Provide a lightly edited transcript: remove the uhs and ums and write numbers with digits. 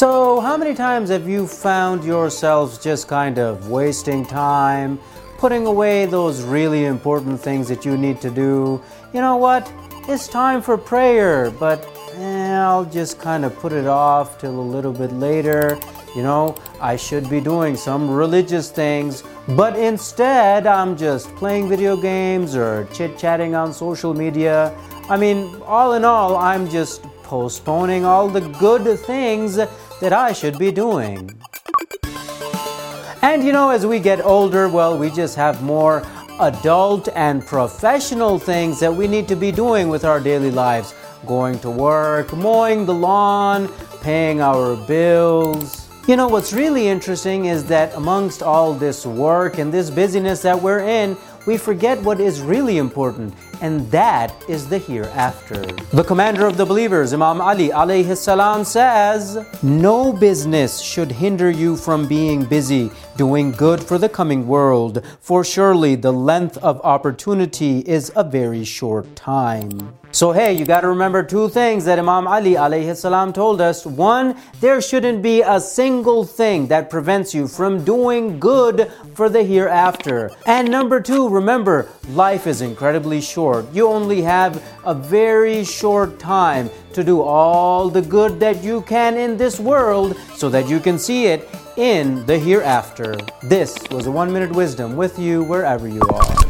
So, how many times have you found yourselves just kind of wasting time, putting away those really important things that you need to do? You know what? It's time for prayer, but I'll just kind of put it off till a little bit later. I should be doing some religious things, but instead I'm just playing video games or chit-chatting on social media. All in all, I'm just postponing all the good things that I should be doing. And as we get older, we just have more adult and professional things that we need to be doing with our daily lives. Going to work, mowing the lawn, paying our bills. What's really interesting is that amongst all this work and this busyness that we're in, we forget what is really important, and that is the hereafter. The commander of the believers, Imam Ali alayhi salam, says, "No business should hinder you from being busy, doing good for the coming world, for surely the length of opportunity is a very short time." So hey, you got to remember two things that Imam Ali alayhi salam told us. One, there shouldn't be a single thing that prevents you from doing good for the hereafter. And number two, remember, life is incredibly short. You only have a very short time to do all the good that you can in this world so that you can see it in the hereafter. This was a 1 Minute Wisdom with you wherever you are.